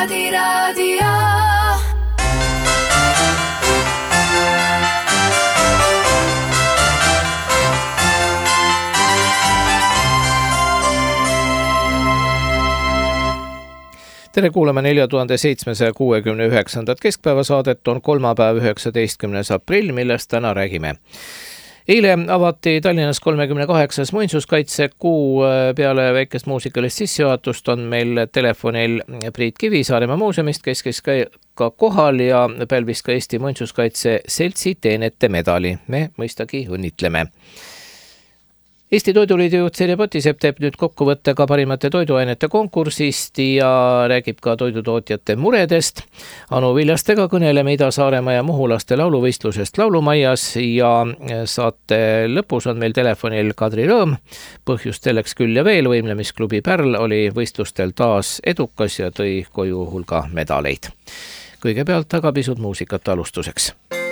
Raadio. Tere kuulema 4769. keskpäevasaadet on kolmapäev 19. aprill, millest täna räägime. Eile avati Tallinnas 38. muinsuskaitsekuu. Peale väikest muusikalist sissejuhatust on meil telefonil Priit Kivi Saaremaa muuseumist, kes ka kohal ja pälvis ka Eesti Muinsuskaitse Seltsi teenete medali. Me mõistagi õnnitleme. Eesti Toiduliidu juht Serje Potisepp teeb nüüd kokkuvõtte ka parimate toiduainete konkursist ja räägib ka toidutootjate muredest. Anu Viljastega kõneleme Ida-Saaremaa ja Muhulaste lauluvõistlusest laulumajas ja saate lõpus on meil telefonil Kadri Rõõm. Põhjust selleks küll ja veel, võimlemisklubi Pärl oli võistlustel taas edukas ja tõi koju hulga medaleid. Kõigepealt aga pisut muusikat alustuseks.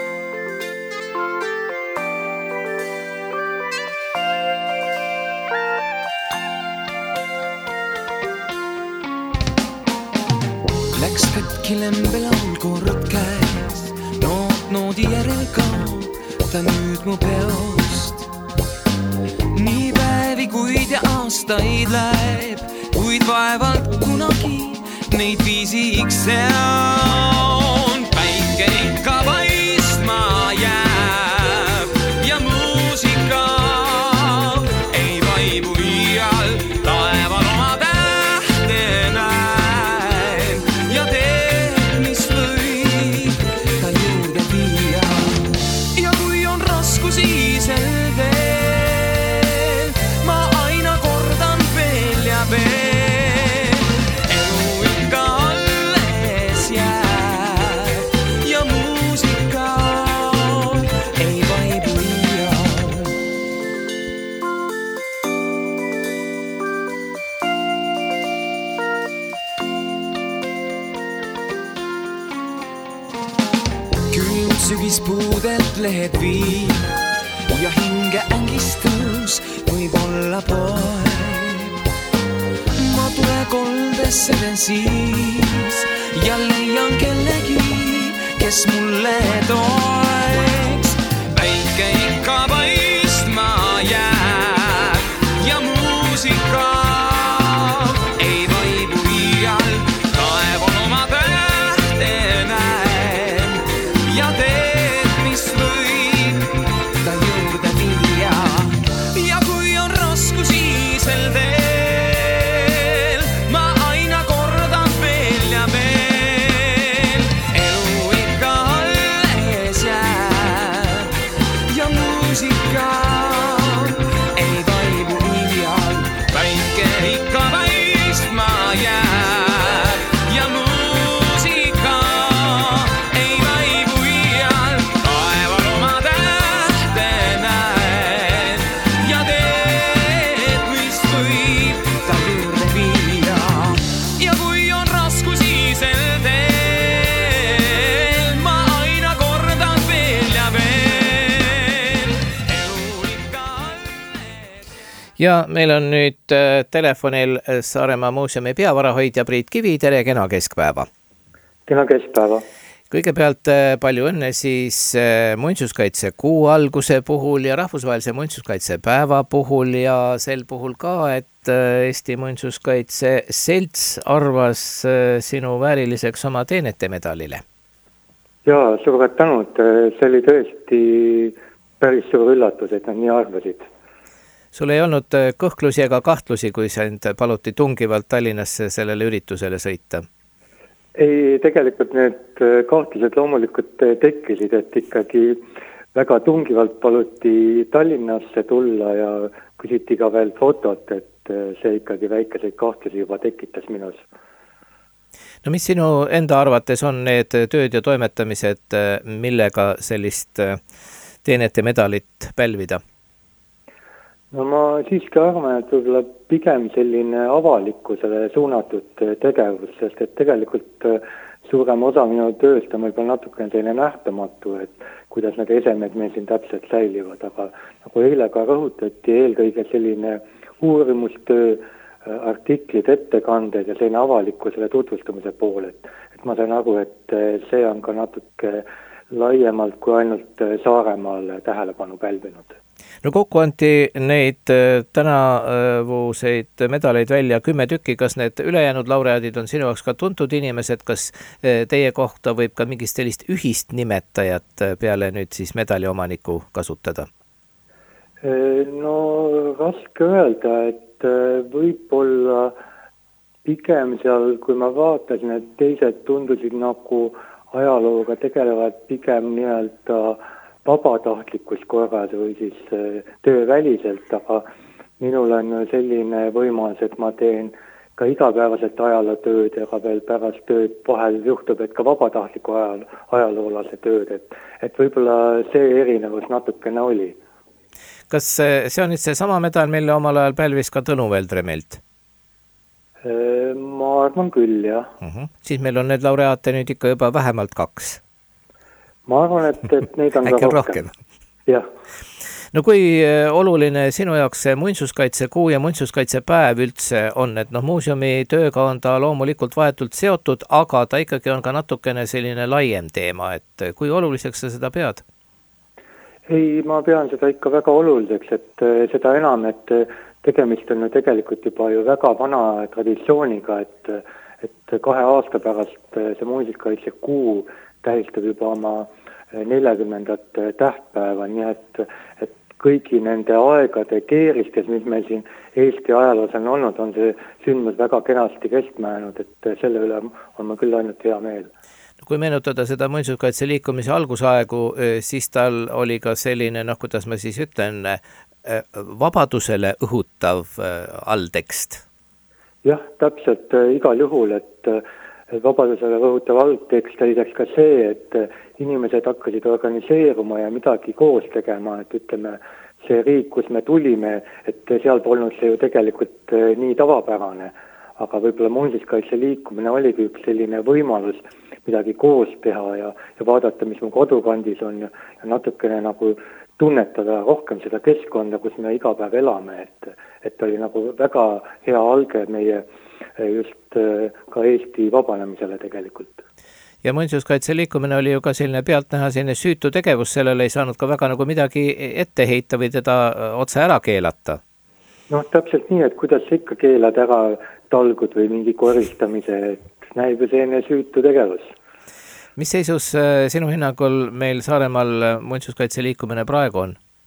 Läks katki lembelaul kord käes, noodi järel kaob ta nüüd mu peost. Nii päevi, kuid ja aastaid läheb, kuid vaevalt kunagi neid viisiks seon. Päike ikka paistma jääb ja muusika ei vaibu iial. Taeval oma tähte näen ja teed, mis võib ta juurde viia. Ja kui on raskusi sel teel, ma aina kordan veel ja veel. Sügispuudelt lehed viib ja hinge ängistus võib olla poeb. Ma tule koldesse teen siis ja leian kellegi, kes mulle toeks. Päike ikka paistma jääb ja muusika ei vaibu iial. Taev on oma tähte näen ja teed, mis võib ta juurde viia. Ja kui on raskusi sel teel, ma aina kordan veel ja veel. Elu ikka alles jääb ja muusika ei vaibu iial. Päike ikka paistma jääb ja muusika ei vaibu iial. Taeval oma tähte näen ja teed, mis võib ta juurde viia. Ja kui on raskusi sel teel, ma aina kordan veel ja veel. Elu ikka alles. Ja meil on nüüd telefonil Saaremaa muuseumi peavarahoidja Priit Kivi. Tere, kena keskpäeva. Kena keskpäeva. Kõigepealt palju õnne siis muinsuskaitsekuu alguse puhul ja rahvusvahelise muinsuskaitsepäeva puhul ja sel puhul ka, et Eesti Muinsuskaitse Selts arvas sinu vääriliseks oma teenete medalile. Jaa, suured tänud. See oli tõesti päris suur üllatus, et nad nii arvasid. Sul ei olnud kõhklusi ega kahtlusi, kui sind paluti tungivalt Tallinnasse sellele üritusele sõita? Ei, tegelikult need kahtlused loomulikult tekkisid, et ikkagi väga tungivalt paluti Tallinnasse tulla ja küsiti ka veel fotot, et see ikkagi väikeseid kahtlusi juba tekitas minus. No mis sinu enda arvates on need tööd ja toimetamised, millega sellist teenete medalit pälvida? No ma siiski arvan, et võib-olla pigem selline avalikkusele suunatud tegevus, sest et tegelikult suurem osa minu tööst on võib-olla natukene selline nähtamatu, et kuidas need esemed meil siin täpselt säilivad, aga nagu eile ka rõhutati, eelkõige selline uurimustöö, artiklid, ettekanded ja selline avalikkusele tutvustamise pool, et ma sain aru, et see on ka natuke laiemalt kui ainult Saaremaal tähelepanu pälvinud. No kokku anti neid tänavuseid medaleid välja 10 tükki, kas need ülejäänud laureaadid on sinu jaoks ka tuntud inimesed, kas teie kohta võib ka mingist sellist ühist nimetajat peale nüüd siis medali omaniku kasutada? No raske öelda, et võib-olla pigem seal, kui ma vaatasin, et teised tundusid nagu ajalooga tegelevad pigem nii-öelda vabatahtlikus korras või siis tööväliselt, aga minul on selline võimalus, et ma teen ka igapäevaselt ajalootööd ja ka veel pärast tööd vahel juhtub, et ka vabatahtliku ajaloolase tööd, et võib-olla see erinevus natukene oli. Kas see on nüüd see sama medal, mille omal ajal pälvis ka Tõnu Veldre meilt? Ma arvan küll, jah. Siis meil on need laureaate nüüd ikka juba vähemalt 2. Ma arvan, et neid on äkki ka rohkem. Jah. No kui oluline sinu jaoks see muinsuskaitsekuu ja muinsuskaitsepäev üldse on, et muuseumi tööga on ta loomulikult vahetult seotud, aga ta ikkagi on ka natukene selline laiem teema, et kui oluliseks sa seda pead? Ei, ma pean seda ikka väga oluliseks, et seda enam, et tegemist on ju tegelikult juba ju väga vana traditsiooniga, et 2 aasta pärast see muinsuskaitsekuu tähistab juba oma 40. tähtpäeva, nii et kõigi nende aegade keeristes, mis meil siin Eesti ajaloos on olnud, on see sündmus väga kenasti kestma jäänud, et selle üle on ma küll ainult hea meel. Kui meenutada seda muinsuskaitse liikumise algusaegu, siis tal oli ka selline, kuidas ma siis ütlen, vabadusele õhutav alltekst. Jah, täpselt igal juhul, et vabadusele õhutav alltekst oli lisaks ka see, et inimesed hakkasid organiseeruma ja midagi koos tegema, et ütleme, see riik, kus me tulime, et seal polnud see ju tegelikult nii tavapärane, aga võib-olla muinsuskaitse liikumine oligi üks selline võimalus midagi koos teha ja vaadata, mis mu kodukandis on ja natukene nagu tunnetada rohkem seda keskkonda, kus me iga päev elame, et oli nagu väga hea alge meie just ka Eesti vabanemisele tegelikult. Ja muinsuskaitse liikumine oli ju ka selline pealtnäha selline süütu tegevus, sellele ei saanud ka väga nagu midagi ette heita või teda otse ära keelata. No täpselt nii, et kuidas sa ikka keelad ära talgud või mingi koristamise, et näib ju selline süütu tegevus. Mis seisus sinu hinnangul meil Saaremaal muinsuskaitse liikumine praegu on?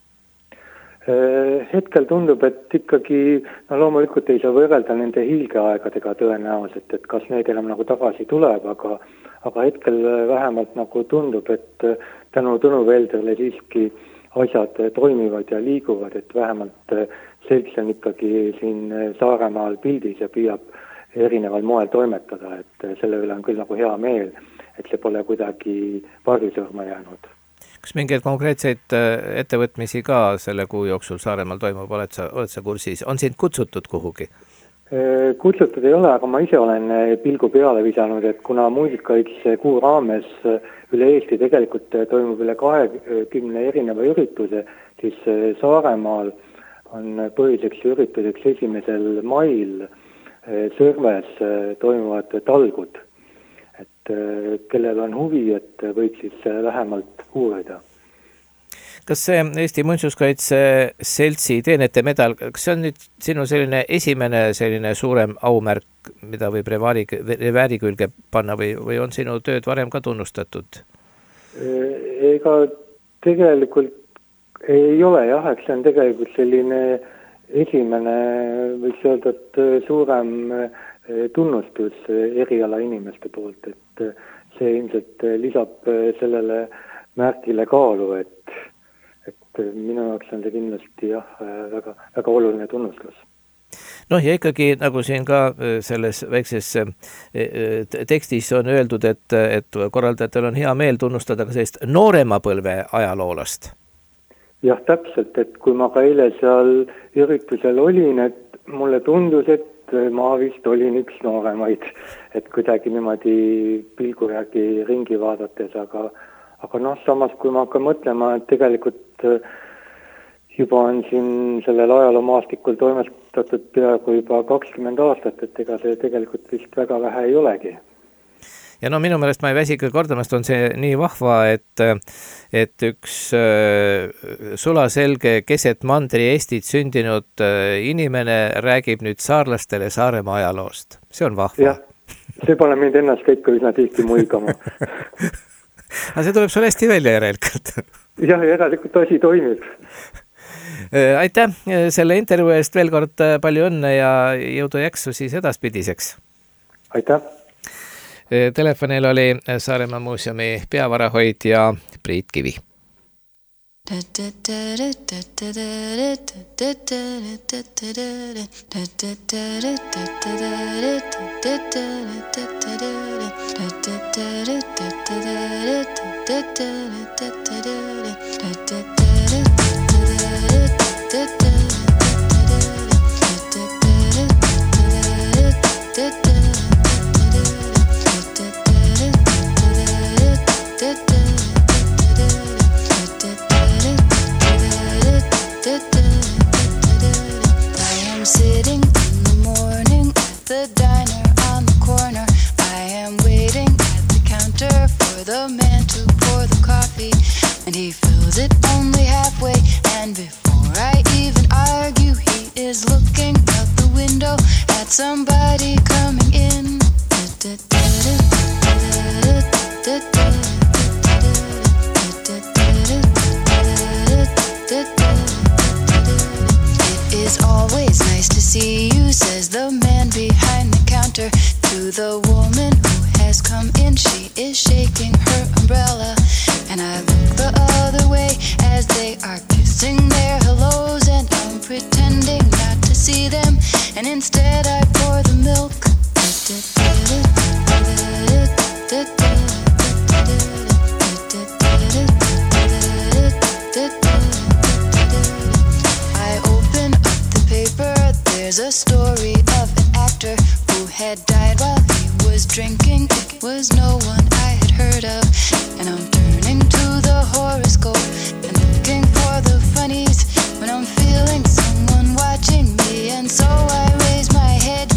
Hetkel tundub, et ikkagi loomulikult ei saa võrrelda nende hiilgeaegadega tõenäoliselt, et kas need enam nagu tagasi tuleb, aga hetkel vähemalt nagu tundub, et tänu Tõnu Veldrele siiski asjad toimivad ja liiguvad, et vähemalt selks on ikkagi siin Saaremaal pildis ja püüab erineval moel toimetada, et selle üle on küll nagu hea meel, et see pole kuidagi varjusõrma jäänud. Kas mingeid konkreetseid ettevõtmisi ka selle kuu jooksul Saaremaal toimub, oled sa kursis? On sind kutsutud kuhugi? Kutsutud ei ole, aga ma ise olen pilgu peale visanud, et kuna muusikaitse kuu raames üle Eesti tegelikult toimub üle 20 erineva ürituse, siis Saaremaal on põhiliseks ürituseks 1. mail Sõrves toimuvad talgud, et kellel on huvi, et võib siis lähemalt uurida. Kas see Eesti Muinsuskaitse Seltsi teenete medal, kas see on nüüd sinu selline esimene selline suurem aumärk, mida võib revääri külge panna või on sinu tööd varem ka tunnustatud? Ega tegelikult ei ole jah, eks see on tegelikult selline esimene, võiks öelda, et suurem tunnustus eriala inimeste poolt, et see ilmselt lisab sellele märgile kaalu, et minu jaoks on see kindlasti väga, väga oluline tunnustus. Ja ikkagi, nagu siin ka selles väikses tekstis on öeldud, et korraldajatel on hea meel tunnustada ka sellist noorema põlve ajaloolast. Jah, täpselt, et kui ma ka eile seal üritusel olin, et mulle tundus, et ma vist olin üks nooremaid, et kuidagi niimoodi pilgu järgi ringi vaadates, aga samas kui ma hakkan mõtlema, et tegelikult juba on siin sellel ajaloomaastikul toimetatud peaaegu juba 20 aastat, et ega see tegelikult vist väga vähe ei olegi. Ja no minu meelest ma ei väsi küll kordamast, on see nii vahva, et üks sulaselge keset mandri Eestit sündinud inimene räägib nüüd saarlastele Saaremaa ajaloost. See on vahva. Jah, see pane mind ennast ikka üsna tihti muigama. Aga see tuleb sul hästi välja järelikult. Jah, järelikult asi toimib. Aitäh selle intervjuu eest veel kord palju õnne ja jõudu jaksu siis edaspidiseks. Aitäh! Telefonil oli Saaremaa muuseumi peavarahoidja Priit Kivi. Sitting in the morning at the diner on the corner. I am waiting at the counter for the man to pour the coffee, and he fills it only halfway. And before I even argue, he is looking out the window at somebody coming in. It's always nice to see you, says the man behind the counter to the woman who has come in. She is shaking her umbrella, and I look the other way as they are kissing their hellos, and I'm pretending not to see them, and instead I pour the milk. There's a story of an actor who had died while he was drinking. It was no one I had heard of. And I'm turning to the horoscope and looking for the funnies when I'm feeling someone watching me. And so I raise my head.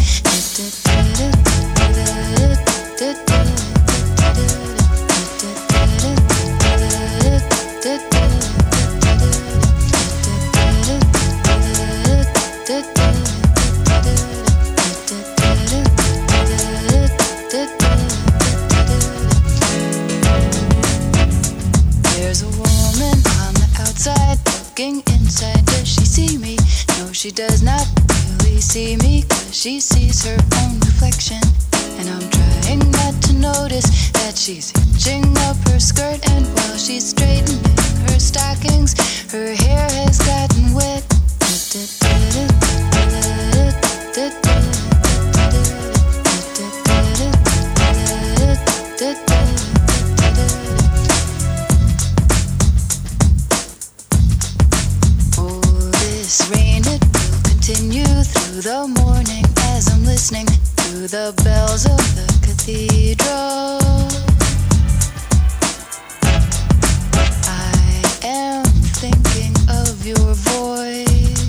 Inside, does she see me? No, she does not really see me, 'cause she sees her own reflection. And I'm trying not to notice that she's hitching up her skirt, and while she's straightening her stockings, her hair has gotten wet. Rain, it will continue through the morning as I'm listening to the bells of the cathedral. I am thinking of your voice.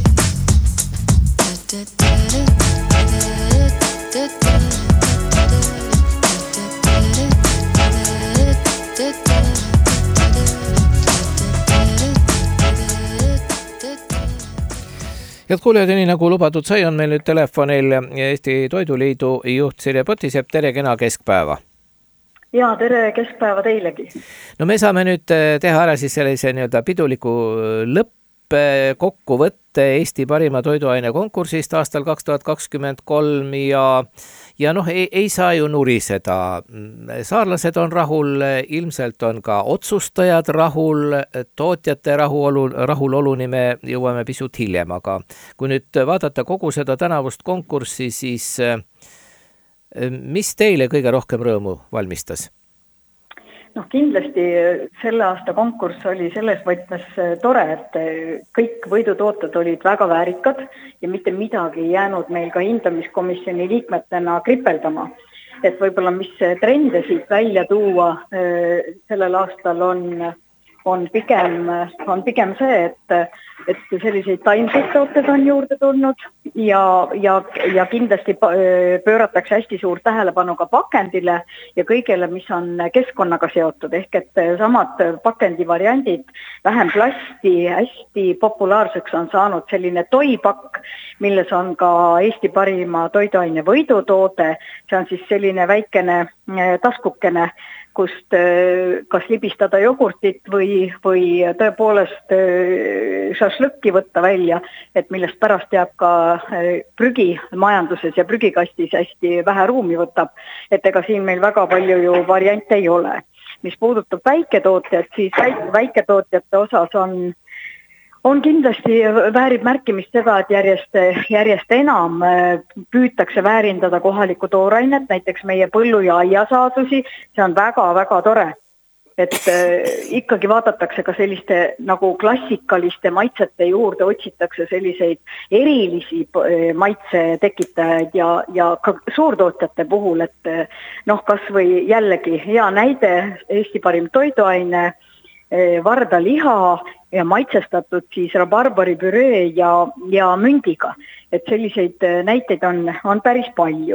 Head kuulijad, nii nagu lubatud sai, on meil nüüd telefonil Eesti Toiduliidu juht Sirje Potisepp. Tere, kena keskpäeva! Ja, tere keskpäeva teilegi! No me saame nüüd teha ära siis sellise nii-öelda piduliku lõppkokkuvõtte Eesti parima toiduaine konkursist aastal 2023 ja noh, ei saa ju nuriseda. Saarlased on rahul, ilmselt on ka otsustajad rahul, tootjate rahuloluni me jõuame pisut hiljem, aga kui nüüd vaadata kogu seda tänavust konkurssi, siis mis teile kõige rohkem rõõmu valmistas? Noh, kindlasti selle aasta konkurss oli selles võtmes tore, et kõik võidutooted olid väga väärikad ja mitte midagi ei jäänud meil ka hindamiskomisjoni liikmetena kripeldama. Et võib-olla mis trende siit välja tuua sellel aastal on pigem see, et selliseid taimseid tooted on juurde tulnud ja kindlasti pööratakse hästi suurt tähelepanu ka pakendile ja kõigele, mis on keskkonnaga seotud, ehk et samad pakendivariandid, vähem plasti, hästi populaarseks on saanud selline toipakk, milles on ka Eesti parima toiduaine võidutoode, see on siis selline väikene taskukene, kust kas libistada jogurtit või tõepoolest šašlõkki võtta välja, et millest pärast jääb ka prügi majanduses ja prügikastis hästi vähe ruumi võtab, et ega siin meil väga palju ju variante ei ole. Mis puudutab väiketootjad, siis väiketootjate osas on kindlasti väärib märkimist seda, et järjest enam püütakse väärindada kohalikku toorainet, näiteks meie põllu- ja aiasaadusi, see on väga-väga tore, et ikkagi vaadatakse ka selliste nagu klassikaliste maitsete juurde, otsitakse selliseid erilisi maitse tekitajaid ja ka suurtootjate puhul, et kas või jällegi hea näide, Eesti parim toiduaine, vardaliha ja maitsestatud siis rabarbaripüree ja mündiga. Et selliseid näiteid on päris palju.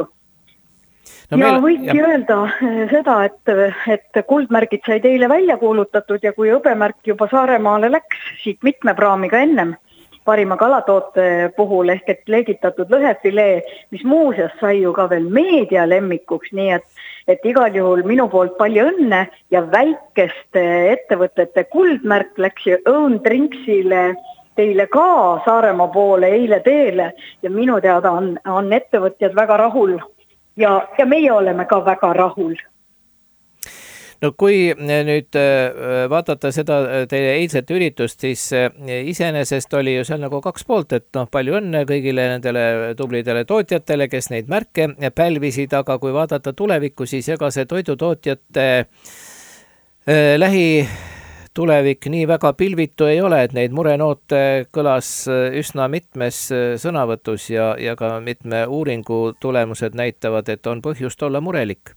Ja võibki öelda seda, et kuldmärgid said eile välja kuulutatud ja kui hõbemärk juba Saaremaale läks siit mitme praamiga ennem parima kalatoote puhul ehk et leegitatud lõhefilee, mis muuseas sai ju ka veel meedia lemmikuks, nii et igal juhul minu poolt palju õnne ja väikeste ettevõtete kuldmärk läks ju Own Drinksile teile ka Saaremaa poole eile teele ja minu teada on ettevõtjad väga rahul ja meie oleme ka väga rahul. No kui nüüd vaadata seda teie eilset üritust, siis iseenesest oli ju seal nagu kaks poolt, et palju õnne kõigile nendele tublidele tootjatele, kes neid märke pälvisid, aga kui vaadata tulevikku, siis ega see toidutootjate lähitulevik nii väga pilvitu ei ole, et neid murenoote kõlas üsna mitmes sõnavõtus ja ka mitme uuringu tulemused näitavad, et on põhjust olla murelik.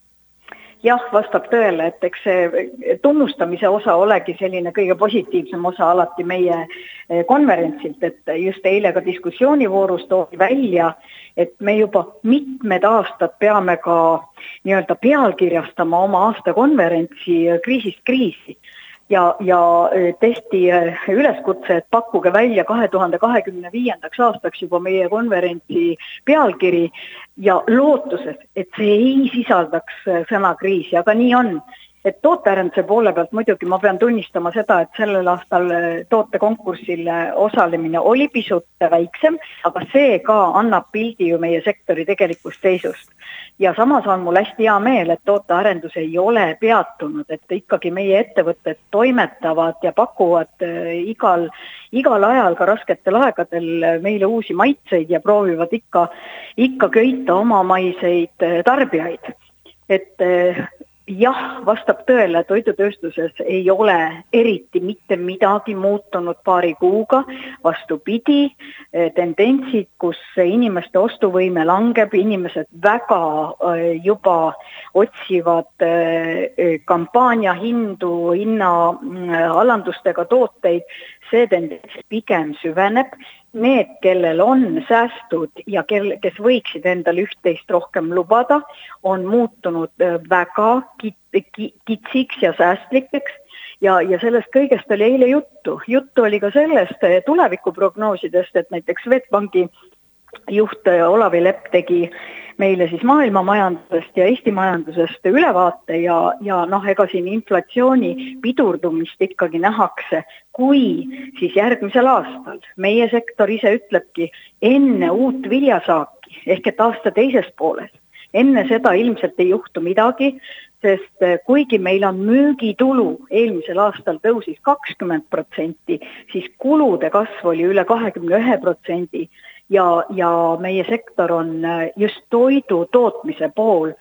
Jah, vastab tõele, et eks see tunnustamise osa olegi selline kõige positiivsem osa alati meie konverentsilt, et just eile ka diskussioonivoorus toodi välja, et me juba mitmed aastad peame ka nii-öelda pealkirjastama oma aastakonverentsi kriisist kriisi. Ja tehti üleskutse, et pakkuge välja 2025. aastaks juba meie konverentsi pealkiri ja lootuses, et see ei sisaldaks sõna kriisi, aga nii on. Et tootearenduse poole pealt muidugi ma pean tunnistama seda, et sellel aastal tootekonkursil osalemine oli pisut väiksem, aga see ka annab pildi ju meie sektori tegelikust seisust. Ja samas on mul hästi hea meel, et tootearendus ei ole peatunud, et ikkagi meie ettevõtted toimetavad ja pakuvad igal ajal ka rasketel aegadel meile uusi maitseid ja proovivad ikka köita omamaiseid tarbijaid. Et jah, vastab tõele, toidutööstuses ei ole eriti mitte midagi muutunud paari kuuga, vastupidi, tendentsid, kus inimeste ostuvõime langeb, inimesed väga juba otsivad kampaania hindu, hinnaalandustega tooteid, see tendents pigem süveneb. Need, kellel on säästud ja kes võiksid endale üht-teist rohkem lubada, on muutunud väga kitsiks ja säästlikeks ja sellest kõigest oli eile juttu. Juttu oli ka sellest tulevikuprognoosidest, et näiteks Swedbanki juht Olavi Lepp tegi meile siis maailma majandusest ja Eesti majandusest ülevaate ja ega siin inflatsiooni pidurdumist ikkagi nähakse, kui siis järgmisel aastal meie sektor ise ütlebki enne uut viljasaaki ehk et aasta teises pooles. Enne seda ilmselt ei juhtu midagi, sest kuigi meil on müügitulu eelmisel aastal tõusis 20%, siis kulude kasv oli üle 21%. Ja meie sektor on just toidu tootmise pool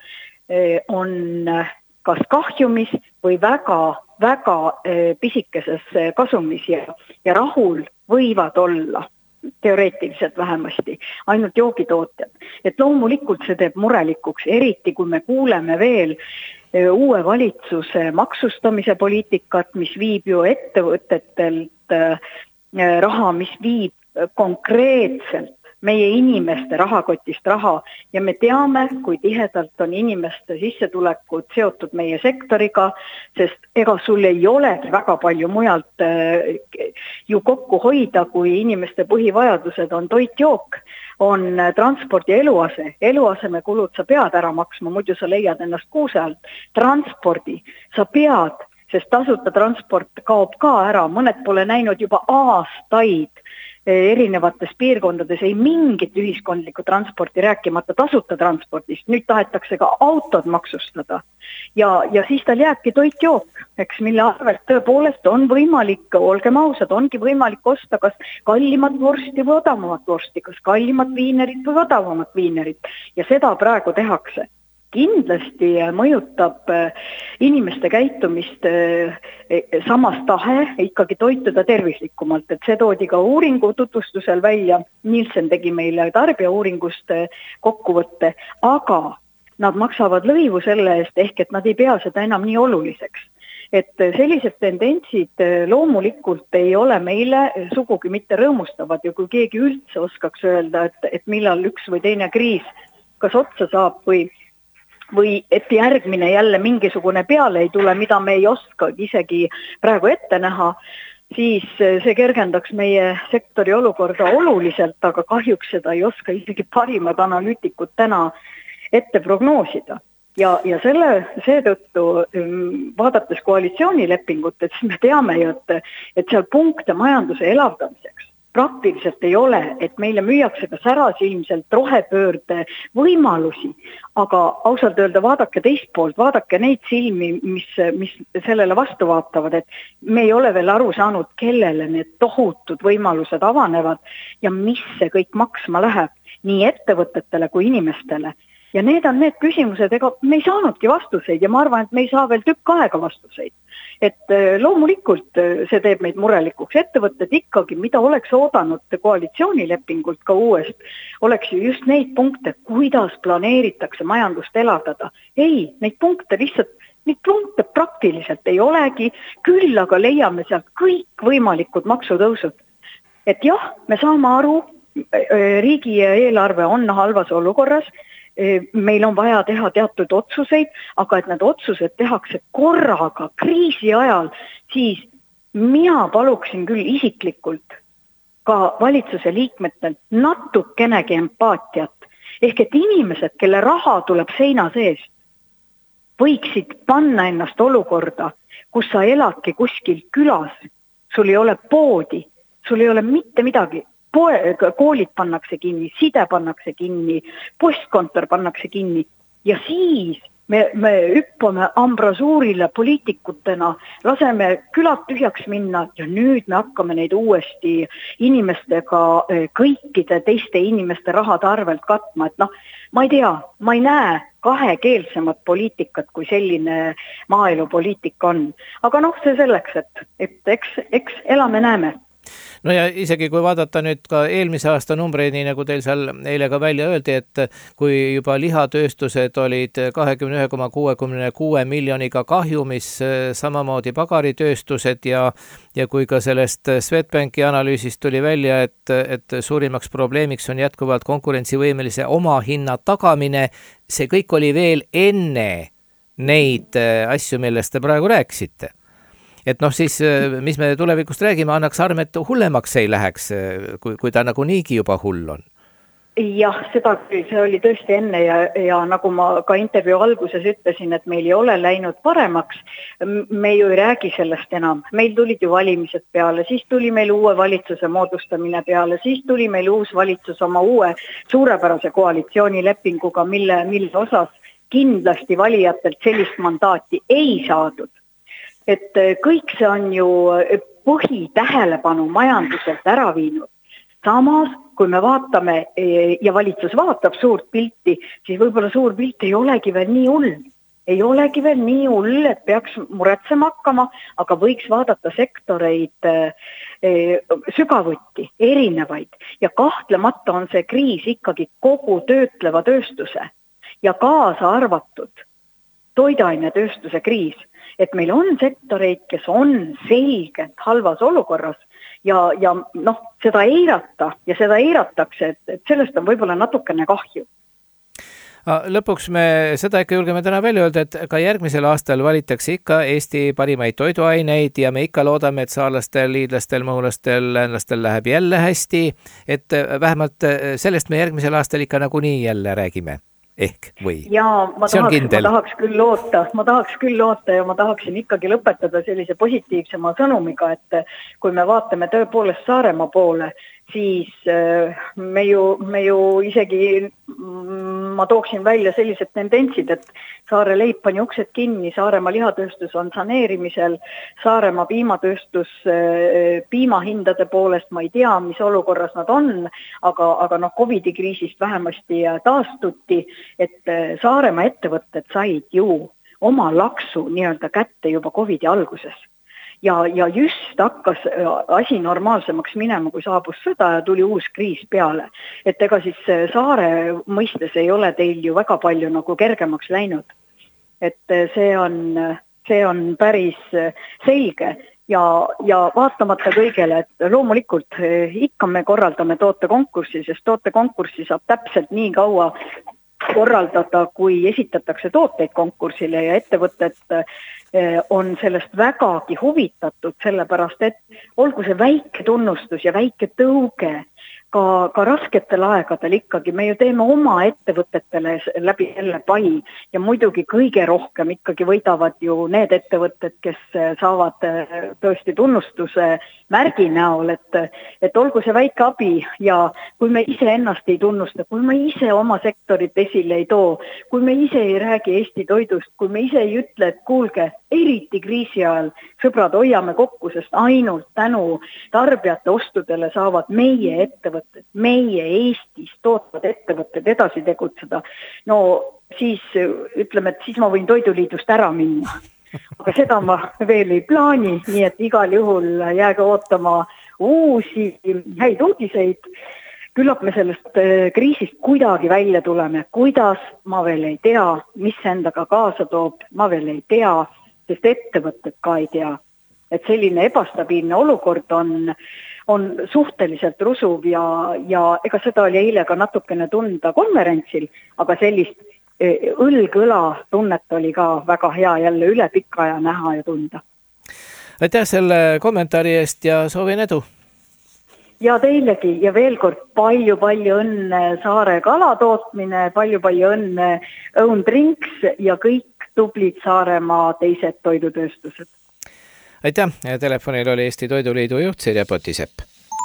on kas kahjumis või väga pisikeses kasumis ja rahul võivad olla teoreetiliselt vähemasti ainult joogitootjad. Et loomulikult see teeb murelikuks, eriti kui me kuuleme veel uue valitsuse maksustamise poliitikat, mis viib ju ettevõtetelt raha, mis viib konkreetselt meie inimeste rahakotist raha ja me teame, kui tihedalt on inimeste sissetulekud seotud meie sektoriga, sest ega sul ei olegi väga palju mujalt ju kokku hoida, kui inimeste põhivajadused on toit, jook, on transport ja eluasemekulud sa pead ära maksma, muidu sa leiad ennast kuuse alt. Transpordi sa pead, sest tasuta transport kaob ka ära, mõned pole näinud juba aastaid erinevates piirkondades ei mingit ühiskondlikku transporti, rääkimata tasuta transpordist. Nüüd tahetakse ka autod maksustada. Ja siis tal jääbki toit, jook, eks, mille arvelt tõepoolest on võimalik, olgem ausad, ongi võimalik osta kas kallimat vorsti või odavamat vorsti, kas kallimat viinerit või odavamat viinerit. Ja seda praegu tehakse. Kindlasti mõjutab inimeste käitumist samas tahe ikkagi toituda tervislikumalt, et see toodi ka uuringu tutvustusel välja, Nielsen tegi meile tarbijauuringust kokkuvõtte, aga nad maksavad lõivu selle eest, ehk et nad ei pea seda enam nii oluliseks. Et sellised tendentsid loomulikult ei ole meile sugugi mitte rõõmustavad ja kui keegi üldse oskaks öelda, et millal üks või teine kriis kas otsa saab või et järgmine jälle mingisugune peale ei tule, mida me ei oska isegi praegu ette näha, siis see kergendaks meie sektori olukorda oluliselt, aga kahjuks seda ei oska isegi parimad analüütikud täna ette prognoosida. Ja seetõttu vaadates koalitsioonilepingut, et siis me teame ju, et seal punkte majanduse elavdamiseks praktiliselt ei ole, et meile müüakse ka särasilmselt rohepöörde võimalusi, aga ausalt öelda vaadake teist poolt, vaadake neid silmi, mis sellele vastu vaatavad, et me ei ole veel aru saanud, kellele need tohutud võimalused avanevad ja mis see kõik maksma läheb, nii ettevõtetele kui inimestele. Ja need on need küsimused, ega me ei saanudki vastuseid ja ma arvan, et me ei saa veel tükk aega vastuseid. Et loomulikult see teeb meid murelikuks. Ettevõtted ikkagi, mida oleks oodanud koalitsioonilepingult ka uuest, oleks ju just neid punkte, kuidas planeeritakse majandust elavdada. Ei, neid punkte praktiliselt ei olegi, küll aga leiame sealt kõik võimalikud maksutõusud. Et jah, me saame aru, riigi eelarve on halvas olukorras, meil on vaja teha teatud otsuseid, aga et need otsused tehakse korraga kriisi ajal, siis mina paluksin küll isiklikult ka valitsuse liikmetelt natukenegi empaatiat. Ehk et inimesed, kelle raha tuleb seina sees, võiksid panna ennast olukorda, kus sa eladki kuskil külas, sul ei ole poodi, sul ei ole mitte midagi. Koolid pannakse kinni, side pannakse kinni, postkontor pannakse kinni ja siis me hüppame ambrasuurile poliitikutena, laseme külad tühjaks minna ja nüüd me hakkame neid uuesti inimestega kõikide teiste inimeste rahade arvelt katma. Et ma ei tea, ma ei näe kahekeelsemat poliitikat, kui selline maaelupoliitika on. Aga see selleks, et eks elame näeme. No ja isegi kui vaadata nüüd ka eelmise aasta numbreid, nii nagu teil seal eile ka välja öeldi, et kui juba lihatööstused olid 21,66 miljoniga kahjumis, samamoodi pagaritööstused ja kui ka sellest Swedbanki analüüsist tuli välja, et suurimaks probleemiks on jätkuvalt konkurentsivõimelise omahinna tagamine, see kõik oli veel enne neid asju, millest te praegu rääkisite. Et siis, mis me tulevikust räägime, annaks arm, et hullemaks ei läheks, kui ta nagu niigi juba hull on. Jah, see oli tõesti enne ja nagu ma ka intervjuu alguses ütlesin, et meil ei ole läinud paremaks, me ju ei räägi sellest enam. Meil tulid ju valimised peale, siis tuli meil uue valitsuse moodustamine peale, siis tuli meil uus valitsus oma uue suurepärase koalitsioonilepinguga, mille osas kindlasti valijatelt sellist mandaati ei saadud. Et kõik see on ju põhitähelepanu majanduselt ära viinud. Samas, kui me vaatame ja valitsus vaatab suurt pilti, siis võib-olla suur pilt ei olegi veel nii hull. Ei olegi veel nii hull, et peaks muretsema hakkama, aga võiks vaadata sektoreid sügavuti, erinevaid. Ja kahtlemata on see kriis ikkagi kogu töötleva tööstuse ja kaasa arvatud toidainetööstuse kriis. Et meil on sektoreid, kes on selgelt halvas olukorras ja noh, seda eirata ja seda eiratakse, et sellest on võib-olla natukene kahju. Lõpuks me seda ikka julgeme täna välja öelda, et ka järgmisel aastal valitakse ikka Eesti parimaid toiduaineid ja me ikka loodame, et saarlastel, liidlastel, muhulastel, läänlastel läheb jälle hästi, et vähemalt sellest me järgmisel aastal ikka nagunii jälle räägime. Ehk või? Jaa, ma tahaks küll loota ja ma tahaksin ikkagi lõpetada sellise positiivsema sõnumiga, et kui me vaatame tõepoolest Saaremaa poole, siis me ju isegi, ma tooksin välja sellised tendentsid, et Saare leib pani uksed kinni, Saaremaa lihatööstus on saneerimisel, Saaremaa piimatööstus piimahindade poolest, ma ei tea, mis olukorras nad on, aga noh, COVID-i kriisist vähemasti taastuti, et Saaremaa ettevõtted said ju oma laksu nii-öelda kätte juba COVID-i alguses. Ja just hakkas asi normaalsemaks minema, kui saabus sõda ja tuli uus kriis peale. Et ega siis Saare mõistes ei ole teil ju väga palju nagu kergemaks läinud. Et see on päris selge ja vaatamata kõigele, et loomulikult ikka me korraldame tootekonkurssi, sest tootekonkurssi saab täpselt nii kaua korraldada, kui esitatakse tooteid konkursile ja ettevõtted on sellest vägagi huvitatud, sellepärast et olgu see väike tunnustus ja väike tõuge ka rasketel aegadel ikkagi, me ju teeme oma ettevõtetele läbi jälle pai ja muidugi kõige rohkem ikkagi võidavad ju need ettevõtted, kes saavad tõesti tunnustuse märgi näol, et olgu see väike abi ja kui me ise ennast ei tunnusta, kui me ise oma sektorit esile ei too, kui me ise ei räägi Eesti toidust, kui me ise ei ütle, et kuulge, eriti kriisi ajal, sõbrad, hoiame kokku, sest ainult tänu tarbijate ostudele saavad meie ettevõtted, meie Eestis tootvad ettevõtted edasi tegutseda. No siis ütleme, et siis ma võin Toiduliidust ära minna. Aga seda ma veel ei plaani, nii et igal juhul jääge ootama uusi häid uudiseid. Küllap me sellest kriisist kuidagi välja tuleme. Kuidas, ma veel ei tea, mis endaga kaasa toob, ma veel ei tea, sest ettevõtted ka ei tea. Et selline ebastabiilne olukord on suhteliselt rusuv ja ega seda oli eile ka natukene tunda konverentsil, aga sellist õlg-õla tunnet oli ka väga hea jälle üle pika aja näha ja tunda. Aitäh selle kommentaari eest ja soovin edu! Ja teilegi ja veel kord palju õnne Saare kalatootmine, palju õnne Own Drinks ja kõik tublid Saaremaa teised toidutööstused. Aitäh! Telefonil oli Eesti Toiduliidu juht Sirje Potisepp.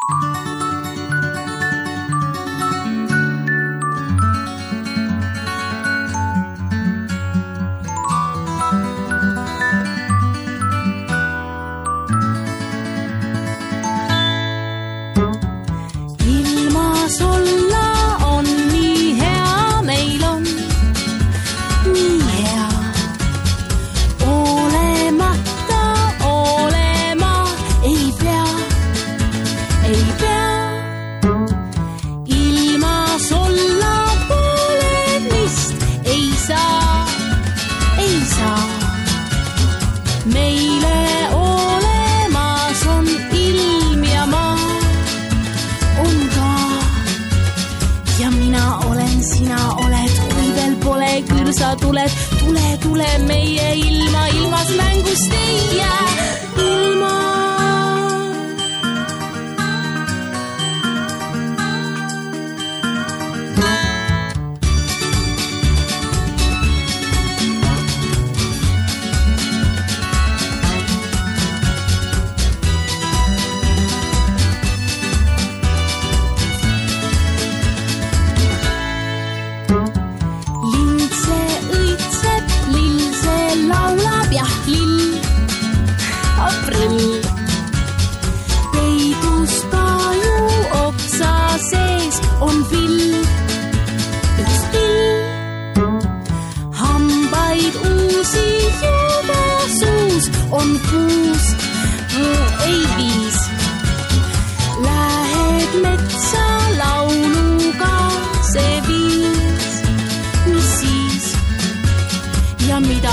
Ilmas olla on nii hea, meil on nii hea. Olemata olema ei pea. Ilmas olla polemist ei saa. Meile olemas on ilm ja maa on ka. Ja mina olen, sina oled, kui veel pole, küll sa tuled. Tule meie ilmas mängust ei jää. Ilma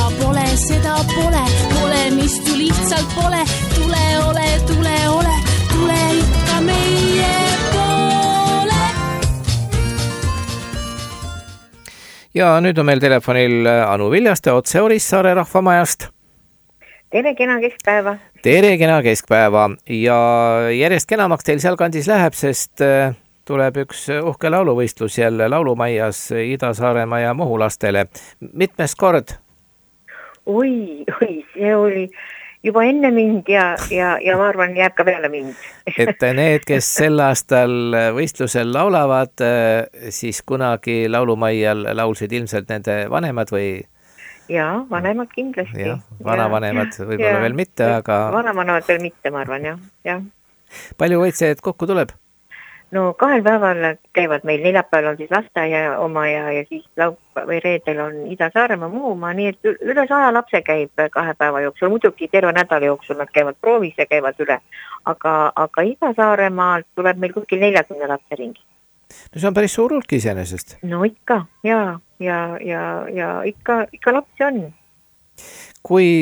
pole, polemist ju lihtsalt pole. Tule ole, tule ikka meie poole. Ja nüüd on meil telefonil Anu Viljaste otse Orissaare rahvamajast. Tere kena keskpäeva. Tere kena keskpäeva ja järjest kenamaks teil sealkandis läheb, sest tuleb üks uhke lauluvõistlus jälle laulumaias Ida-Saaremaa ja Muhu lastele. Mitmes kord? Oi, see oli juba enne mind ja ma arvan, jääb ka peale mind. Et need, kes sel aastal võistlusel laulavad, siis kunagi laulumaial laulsid ilmselt nende vanemad või? Jaa, vanemad kindlasti. Ja, vanavanemad võib-olla veel mitte, aga... Vanavanemad veel mitte, ma arvan, jah. Palju võitseid kokku tuleb? No 2 päeval käivad meil, neljapäeval on siis lasteaia oma ja siis või reedel on Ida-Saaremaa Muumaa, nii et üle 100 lapse käib 2 päeva jooksul. Muidugi terve nädala jooksul nad käivad proovis ja käivad üle, aga Ida-Saaremaalt tuleb meil kuskil 40 lapse ringi. No see on päris suur hulk iseenesest. No ikka, ja ikka lapsi on. Kui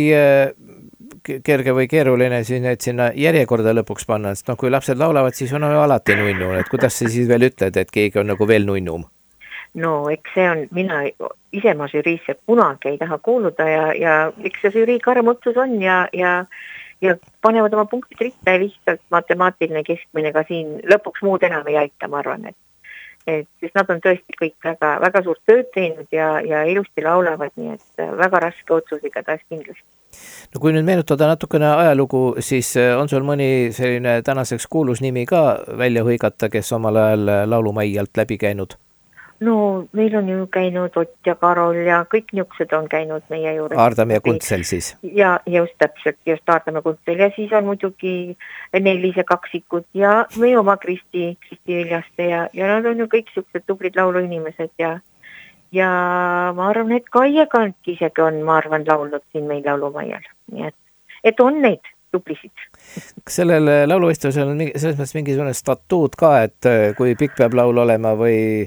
kerge või keeruline siis need sinna järjekorda lõpuks panna, sest kui lapsed laulavad, siis on alati nunnu, et kuidas sa siis veel ütled, et keegi on nagu veel nunnum? No eks see on, mina ise ma žüriisse kunagi ei taha kuuluda ja eks see žürii karm otsus on ja panevad oma punktid ritta ja lihtsalt matemaatiline keskmine ka siin lõpuks muud enam ei aita, ma arvan, sest nad on tõesti kõik väga, väga suurt tööd teinud ja ilusti laulavad, nii et väga raske otsus igatahes kindlasti. No kui nüüd meenutada natukene ajalugu, siis on sul mõni selline tänaseks kuulus nimi ka välja hõigata, kes omal ajal laulumaialt läbi käinud? No meil on ju käinud Ott ja Karol ja kõik niuksed on käinud meie juures. Aardam ja Kuntsel siis? Ja just täpselt, just Aardam ja Kuntsel ja siis on muidugi Nelise kaksikud ja meie oma Kristi Viljaste ja nad on ju kõik siuksed tublid lauluinimesed ja ma arvan, et Kaie Kantki isegi on, ma arvan, laulnud siin meil laulumaial. Nii et on neid tublisid. Kas sellel lauluvõistlusel on selles mõttes mingisugune statuut ka, et kui pikk peab laul olema või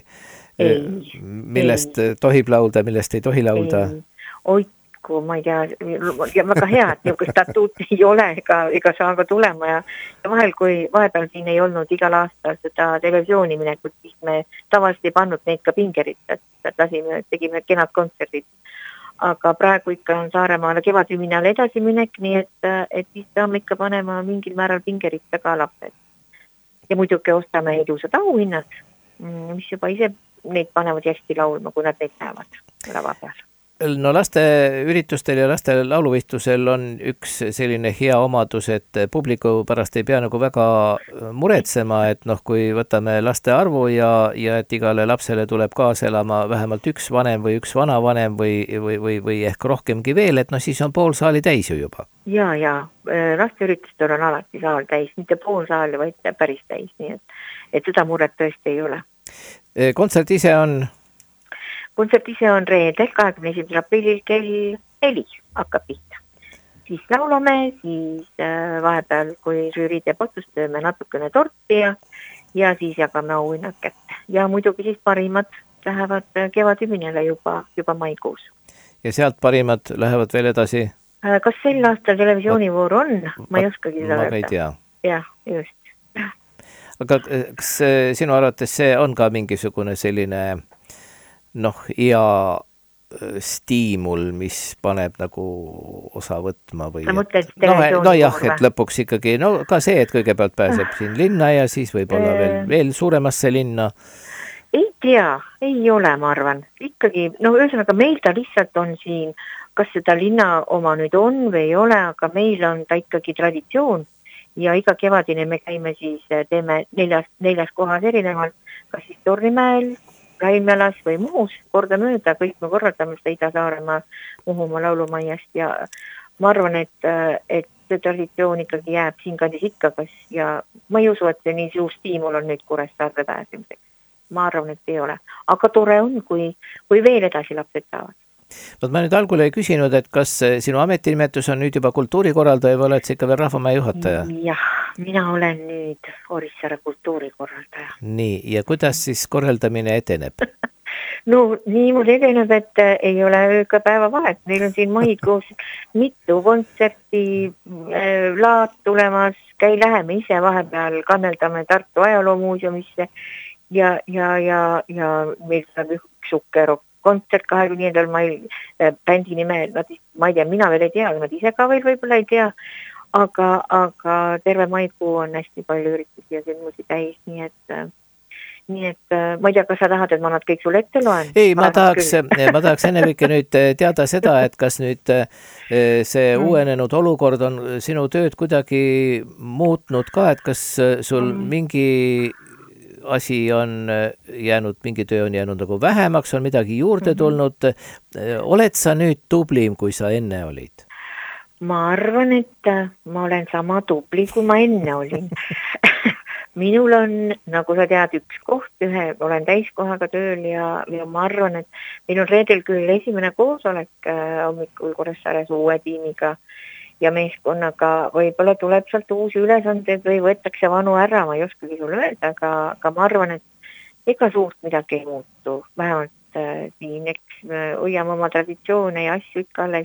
millest tohib laulda, millest ei tohi laulda? Oiku, ma ei tea, ja väga hea, et niisugust statuut ei ole ega saa ka tulema ja vahel, kui vahepeal siin ei olnud igal aastal seda televisiooni minekut, siis me tavaliselt ei pannud neid ka pingerit, et tegime kenad kontserdid. Aga praegu ikka on Saaremaale kevadüminal edasiminek, nii et siis saame ikka panema mingil määral pingeritta ka lapsed. Ja muidugi ostame ilusad auhinnad, mis juba ise neid panevad hästi laulma, kui nad neid näevad lava peal. No laste üritustel ja laste lauluvõistlusel on üks selline hea omadus, et publiku pärast ei pea nagu väga muretsema, et kui võtame laste arvu ja et igale lapsele tuleb kaasa elama vähemalt üks vanem või üks vanavanem või ehk rohkemgi veel, et siis on pool saali täis ju juba. Ja laste üritustel on alati saal täis, mitte pool saali, vaid päris täis, nii et seda muret tõesti ei ole. Kontsert ise on? Kontsert ise on reedel 21. aprillil kell 4 hakkab pihta. Siis laulame, siis vahepeal, kui žürii teeb otsust, tööme natukene torti ja siis jagame auhinnad kätte. Ja muidugi siis parimad lähevad kevadüminele juba maikuus. Ja sealt parimad lähevad veel edasi? Kas sel aastal televisioonivoor on? Ma ei oskagi seda öelda. Ma ei tea. Jah, just. Aga kas sinu arvates see on ka mingisugune selline hea stiimul, mis paneb nagu osa võtma või... jah, et lõpuks ikkagi, ka see, et kõigepealt pääseb siin linna ja siis võib-olla veel suuremasse linna. Ei tea, ei ole, ma arvan. Ikkagi, ühesõnaga meil ta lihtsalt on siin, kas seda linna oma nüüd on või ei ole, aga meil on ta ikkagi traditsioon ja iga kevadine me käime siis, teeme 4 kohas erinevalt, kas siis Tornimäel, Raimjalas või Muhus korda mööda, kõik me korraldame seda Ida-Saaremaa Muhumaa laulumaiast ja ma arvan, et see traditsioon ikkagi jääb siinkandis ikka ja ma ei usu, et see nii suur stiimul on nüüd Kuressaarde pääsemiseks. Ma arvan, et ei ole. Aga tore on, kui veel edasi lapsed saavad. Ma nüüd algul ei küsinud, et kas sinu ametinimetus on nüüd juba kultuurikorraldaja või oled sa ikka veel Rahvamäe juhataja? Jah, mina olen nüüd Orissaare kultuurikorraldaja. Nii, ja kuidas siis korraldamine eteneb? No niimoodi edeneb, et ei ole ööga päeva vahet. Meil on siin maikuus mitu kontserti, laad tulemas, läheme ise vahepeal kanneldame Tartu ajaloomuuseumisse ja meil saab üks Ukkerok kontsert 25. mail bändi nime, ma ei tea, mina veel ei tea, nad ise ka veel võib-olla ei tea, aga terve maikuu on hästi palju üritusi ja sündmusi täis, nii et ma ei tea, kas sa tahad, et ma nad kõik sulle ette loen? Ei, ma tahaks ennekõike nüüd teada seda, et kas nüüd see uuenenud olukord on sinu tööd kuidagi muutnud ka, et kas sul mingi asi on jäänud, mingi töö on jäänud nagu vähemaks, on midagi juurde tulnud. Oled sa nüüd tublim, kui sa enne olid? Ma arvan, et ma olen sama tubli, kui ma enne olin. Minul on, nagu sa tead, üks koht, olen täiskohaga tööl ja ma arvan, et meil on reedel küll esimene koosolek hommikul Kuressaares uue tiimiga ja meeskonnaga, võib-olla tuleb sealt uusi ülesanded või võetakse vanu ära, ma ei oskagi sulle öelda, aga ma arvan, et ega suurt midagi ei muutu, vähemalt siin, eks hoiame oma traditsioone ja asju ikka alles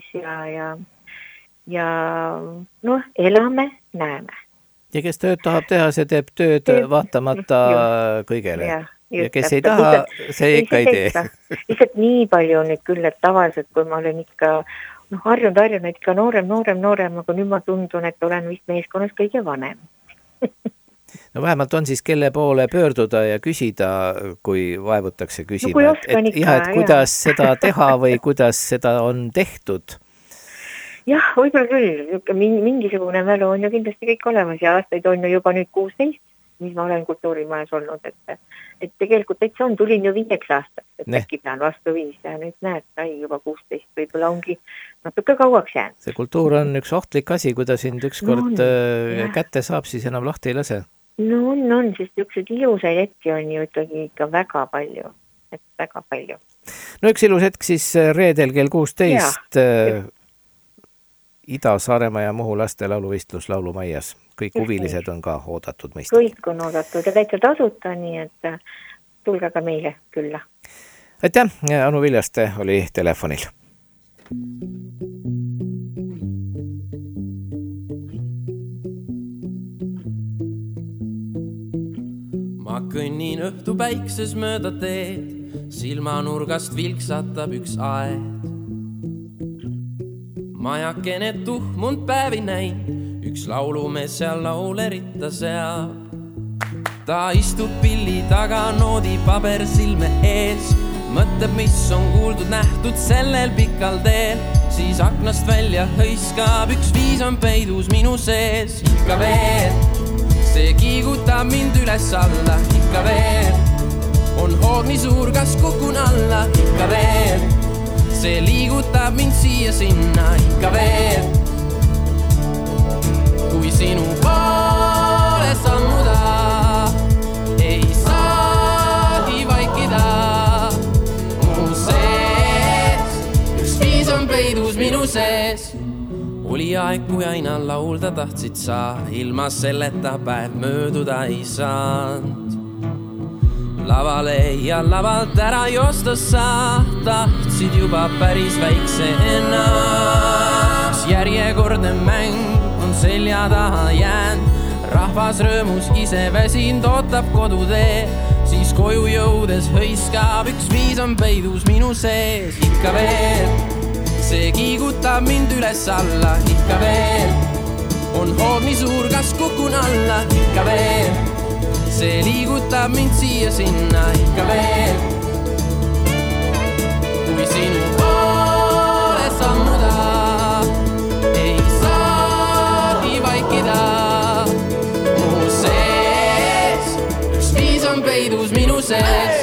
ja noh, elame, näeme. Ja kes tööd tahab teha, see teeb tööd vaatamata kõigele. Ja kes ei taha, see ikka ei tee. Lihtsalt nii palju on nüüd küll, et tavaliselt, kui ma olen ikka harjunud, ikka noorem, aga nüüd ma tundun, et olen vist meeskonnas kõige vanem. No vähemalt on siis kelle poole pöörduda ja küsida, kui vaevutakse küsima, et kuidas seda teha või kuidas seda on tehtud. Jah, võib-olla küll, mingisugune mälu on ju kindlasti kõik olemas ja aastaid on ju juba nüüd 16, mis ma olen kultuurimajas olnud, et tegelikult täitsa on, tulin ju 5 aastaks, et äkki pean vastu 5 ja nüüd näed, sai juba 16, võib-olla ongi natuke kauaks jäänud. See kultuur on üks ohtlik asi, kui ta sind ükskord kätte saab, siis enam lahti ei lase. No on, sest ükseid ilusaid hetki on ju ikkagi ikka väga palju, et väga palju. No üks ilus hetk siis reedel kell 16 Ida-Saaremaa ja Muhu laste lauluvõistlus laulumaias. Kõik huvilised on ka oodatud mõistagi. Kõik on oodatud ja täitsa tasuta, nii et tulge ka meile külla. Aitäh, Anu Viljaste oli telefonil. Ma kõnnin õhtu päikses mööda teed, silmanurgast vilksatab üks aed. Majakene tuhmund päevi näin, üks laulumees seal lauleritta seab. Ta istub pilli taga, noodi paber silme ees, mõtleb, mis on kuuldud, nähtud sellel pikal teel. Siis aknast välja hõiskab, üks viis on peidus minu sees. Ikka veel, see kiigutab mind üles alla, ikka veel. On hoog nii suur, kas kukun alla, ikka veel. See liigutab mind siia sinna, ikka veel. Kui sinu poole sammuda, ei saagi vaikida. Mu sees, üks viis on peidus minu sees. Oli aeg, kui aina laulda tahtsid sa, ilma selleta päev mööduda ei saanud. Lavale ja lavalt ära joosta sa, tahtsid juba päris väiksena. Üks järjekordne mäng on selja taha jäänud, rahvas rõõmus ise väsind ootab kodutee. Siis koju jõudes hõiskab, üks viis on peidus minu sees. Ikka veel, see kiigutab mind üles alla, ikka veel. On hoog nii suur, kas kukun alla, ikka veel. See liigutab mind siia sinna, ikka veel. Kui sinu poole sammuda, ei saagi vaikida. Mu sees, üks viis on peidus minu sees.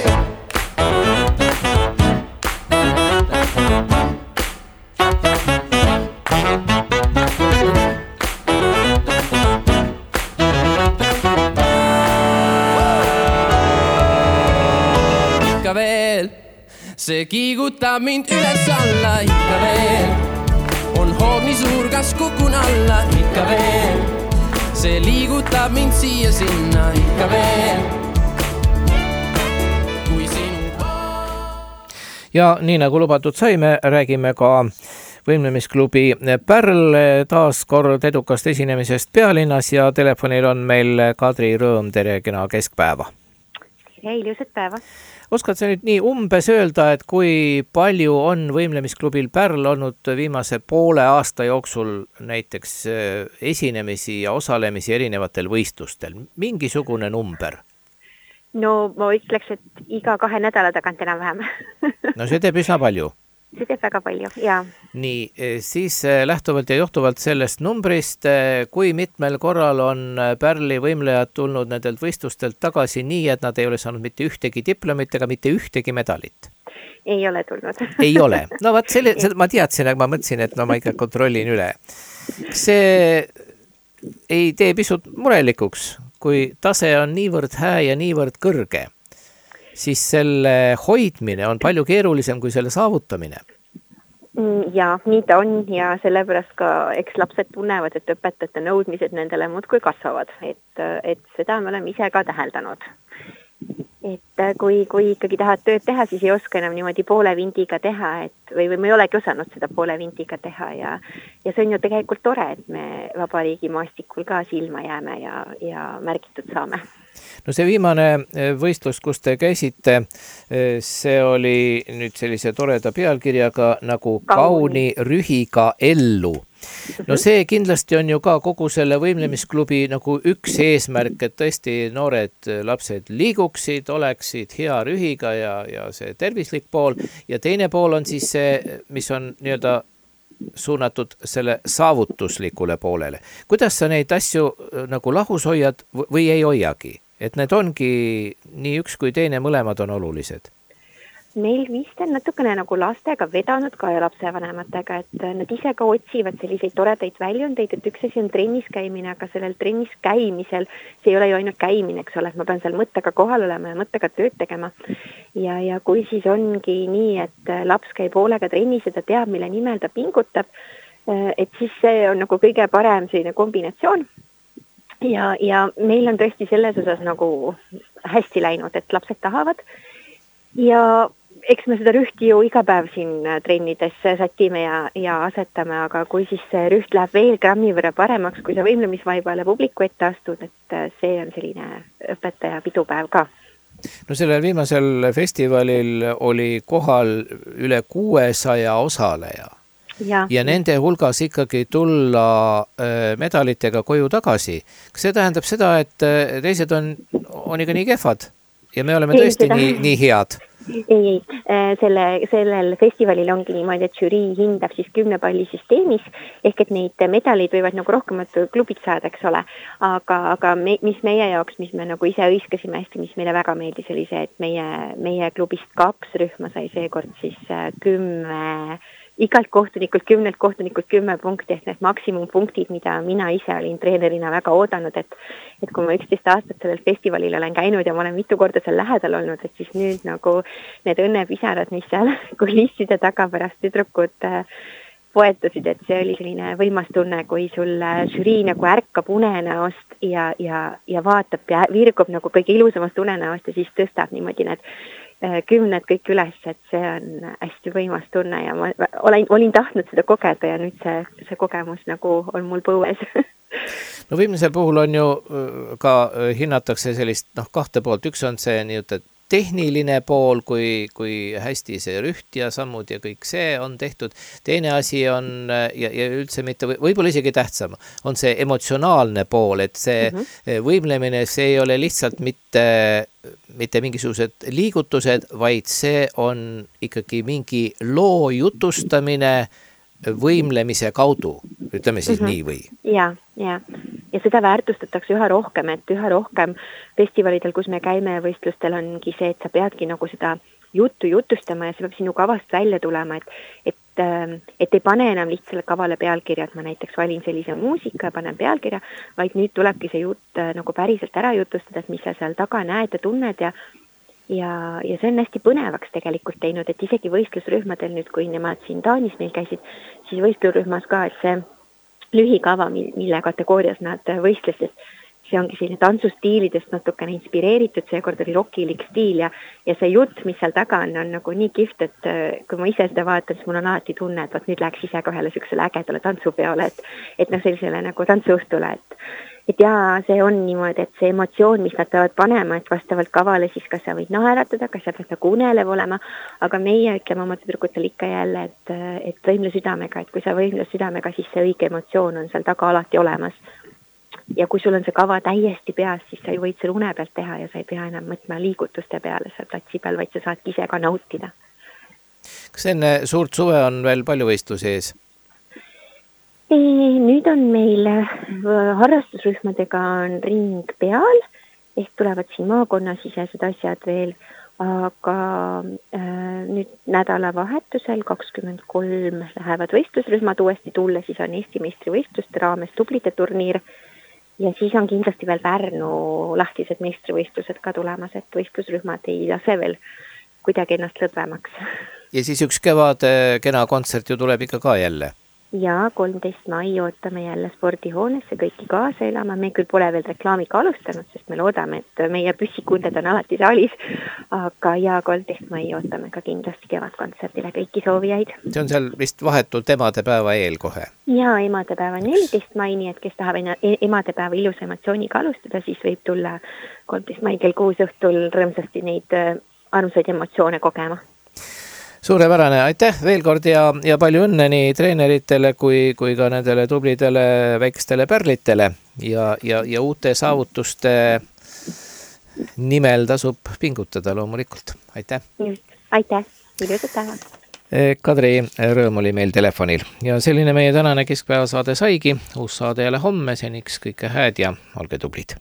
See kiigutab mind üles alla, ikka veel. On hoog nii suur, kas kukun alla, ikka veel. See liigutab mind siia sinna, ikka veel. Kui sinu Ja nii nagu lubatud saime, räägime ka võimlemisklubi Pärl taas kord edukast esinemisest pealinnas ja telefonil on meil Kadri Rõõm, tere kena keskpäeva. Ja ilusat päeva. Oskad sa nüüd nii umbes öelda, et kui palju on võimlemisklubil Pärl olnud viimase poole aasta jooksul näiteks esinemisi ja osalemisi erinevatel võistlustel? Mingisugune number? No ma ütleks, et iga 2 nädala tagant enam-vähem. No see teeb üsna palju. See teeb väga palju, jaa. Nii, siis lähtuvalt ja johtuvalt sellest numbrist, kui mitmel korral on Pärli võimlejad tulnud nendelt võistlustelt tagasi nii, et nad ei ole saanud mitte ühtegi diplomit ega mitte ühtegi medalit? Ei ole tulnud. Ei ole. No vaat ma teadsin, aga ma mõtlesin, et no ma ikka kontrollin üle. See ei tee pisut murelikuks, kui tase on niivõrd hää ja niivõrd kõrge, siis selle hoidmine on palju keerulisem kui selle saavutamine. Ja, nii ta on ja sellepärast ka eks lapsed tunnevad, et õpetajate nõudmised nendele muudkui kasvavad, et seda me oleme ise ka täheldanud. Et kui ikkagi tahad tööd teha, siis ei oska enam niimoodi poole vindiga teha, või me ei olegi osanud seda poole vindiga teha ja see on ju tegelikult tore, et me vabariigi maastikul ka silma jääme ja märgitud saame. No see viimane võistlus, kus te käisite, see oli nüüd sellise toreda pealkirjaga nagu Kauni rühiga ellu. No see kindlasti on ju ka kogu selle võimlemisklubi nagu üks eesmärk, et tõesti noored lapsed liiguksid, oleksid hea rühiga ja see tervislik pool ja teine pool on siis see, mis on nii-öelda suunatud selle saavutuslikule poolele. Kuidas sa neid asju nagu lahus hoiad või ei hoiagi? Et need ongi nii üks kui teine, mõlemad on olulised. Meil vist on natukene nagu lastega vedanud ka ja lapsevanematega, et nad ise ka otsivad selliseid toredaid väljundeid, et üks asi on trennis käimine, aga sellel trennis käimisel, see ei ole ju ainult käimine, eks ole, et ma pean seal mõttega kohal olema ja mõttega tööd tegema. Ja kui siis ongi nii, et laps käib hoolega trennis ja ta teab, mille nimel ta pingutab, et siis see on nagu kõige parem selline kombinatsioon. Ja meil on tõesti selles osas nagu hästi läinud, et lapsed tahavad ja eks me seda rühti ju iga päev siin trennides sätime ja asetame, aga kui siis see rüht läheb veel grammi võrra paremaks, kui sa võimlemisvaibale publiku ette astud, et see on selline õpetaja pidupäev ka. No sellel viimasel festivalil oli kohal üle 600 osaleja ja nende hulgas ikkagi tulla medalitega koju tagasi. Kas see tähendab seda, et teised on ikka nii kehvad ja me oleme tõesti nii head? Ei, sellel festivalil ongi niimoodi, et žürii hindab siis 10 palli süsteemis, ehk et neid medaleid võivad nagu rohkemat klubid saada, eks ole, aga mis meie jaoks, mis me nagu ise õiskasime hästi, mis meile väga meeldis, oli see, et meie klubist 2 rühma sai seekord siis 10 igalt kohtunikult 10 punkti, ehk need maksimumpunktid, mida mina ise olin treenerina väga oodanud, et kui ma 11 aastat sellel festivalil olen käinud ja ma olen mitu korda seal lähedal olnud, et siis nüüd nagu need õnnepisarad, mis seal kulisside taga pärast tüdrukud poetasid, et see oli selline võimas tunne, kui sul žürii nagu ärkab unenäost ja vaatab ja virgub nagu kõige ilusamast unenäost ja siis tõstab niimoodi need 10 kõik üles, et see on hästi võimas tunne ja ma olin tahtnud seda kogeda ja nüüd see kogemus nagu on mul põues. No viimase puhul on ju ka hinnatakse sellist 2 poolt, üks on see nii-öelda tehniline pool, kui hästi see rüht ja sammud ja kõik see on tehtud. Teine asi on, ja üldse mitte, võib-olla isegi tähtsam, on see emotsionaalne pool, et see võimlemine, see ei ole lihtsalt mitte mingisugused liigutused, vaid see on ikkagi mingi loo jutustamine võimlemise kaudu, ütleme siis nii või? Ja seda väärtustatakse üha rohkem, et üha rohkem festivalidel, kus me käime võistlustel, ongi see, et sa peadki nagu seda juttu jutustama ja see peab sinu kavast välja tulema, et ei pane enam lihtsalt kavale pealkirja, et ma näiteks valin sellise muusika ja panen pealkirja, vaid nüüd tulebki see jutt nagu päriselt ära jutustada, et mis sa seal taga näed ja tunned ja see on hästi põnevaks tegelikult teinud, et isegi võistlusrühmadel nüüd, kui nemad siin Taanis meil käisid, siis võistlusrühmas ka, et see lühikava, mille kategoorias nad võistlesid, see ongi selline tantsustiilidest natukene inspireeritud, seekord oli rockilik stiil ja see jutt, mis seal taga on nagu nii kihvt, et kui ma ise seda vaatan, siis mul on alati tunne, et nüüd läheks ise ka ühele sellisele ägedale tantsupeole, et sellisele nagu tantsuõhtule, et jaa, see on niimoodi, et see emotsioon, mis nad peavad panema, et vastavalt kavale siis kas sa võid naeratada, kas sa pead nagu unelev olema, aga meie ütleme oma tüdrukutel ikka jälle, et võimle südamega, et kui sa võimle südamega, siis see õige emotsioon on seal taga alati olemas. Ja kui sul on see kava täiesti peas, siis sa ju võid selle une pealt teha ja sa ei pea enam mõtma liigutuste peale seal platsi peal, vaid sa saad ise ka nautida. Kas enne suurt suve on veel palju võistlusi ees? Nüüd on meil harrastusrühmadega on ring peal, ehk tulevad siin maakonnasisesed asjad veel, aga nüüd nädalavahetusel 23 lähevad võistlusrühmad uuesti tulla, siis on Eesti meistrivõistluste raames tublide turniir ja siis on kindlasti veel Pärnu lahtised meistrivõistlused ka tulemas, et võistlusrühmad ei lase veel kuidagi ennast lõdvemaks. Ja siis üks kevade kena kontsert ju tuleb ikka ka jälle? Ja 13. mai ootame jälle spordihoonesse kõiki kaasa elama. Me küll pole veel reklaamiga alustanud, sest me loodame, et meie püssikunded on alati saalis. Aga ja 13. mai ootame ka kindlasti kevadkontserdile kõiki soovijaid. See on seal vist vahetult emadepäeva eel kohe? Ja emadepäeva 14. mai, nii et kes tahab emadepäeva ilusa emotsiooniga alustada, siis võib tulla 13. mai kell 6 õhtul rõõmsasti neid armsaid emotsioone kogema. Suurepärane, aitäh veel kord ja palju õnne nii treeneritele kui ka nendele tublidele väikestele pärlitele ja uute saavutuste nimel tasub pingutada loomulikult. Aitäh! Aitäh! Ilusat päeva! Kadri Rõõm oli meil telefonil ja selline meie tänane keskpäevasaade saigi. Uus saade jälle homme, seniks kõike hääd ja olge tublid!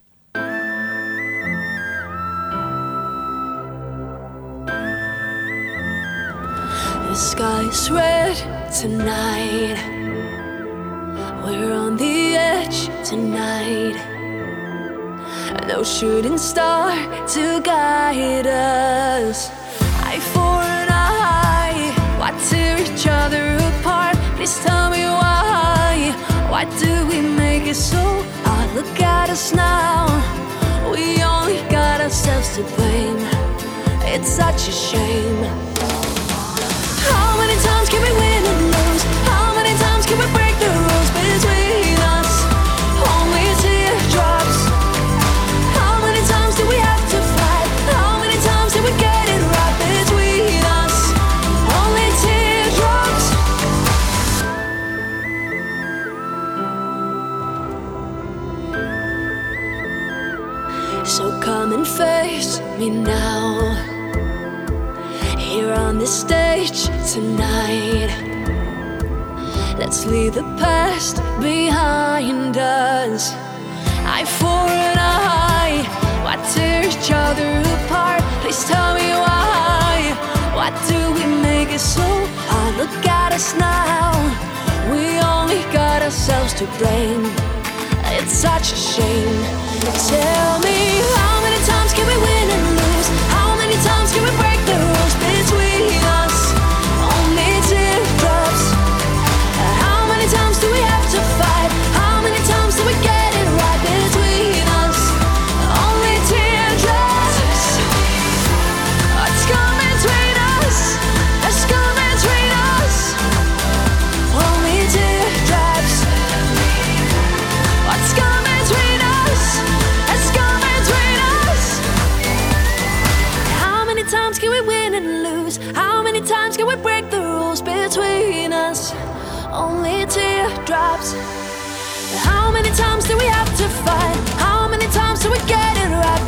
The sky's red tonight. We're on the edge tonight. No shooting star to guide us. Eye for an eye. Why tear each other apart? Please tell me why. Why do we make it so hard? Look at us now. We only got ourselves to blame. It's such a shame. How many times can we win and lose? How many times can we break the rules between us? Only teardrops. How many times do we have to fight? How many times do we get it right between us? Only teardrops. So come and face me now. Here on this stage tonight. Let's leave the past behind us. Eye for an eye. Why tear each other apart? Please tell me why. Why do we make it so hard? Look at us now. We only got ourselves to blame. It's such a shame. Tell me, how many times can we win and lose? How many times can we break the rules between us? Only teardrops. How many times do we have to fight? How many times do we get it right between us? Only teardrops. What's coming between us? What's coming between us? Only teardrops. What's coming between us? What's coming between us? How many times can we win and lose? How many times can we break the rules between us? Only teardrops. How many times do we have to fight? How many times do we get it right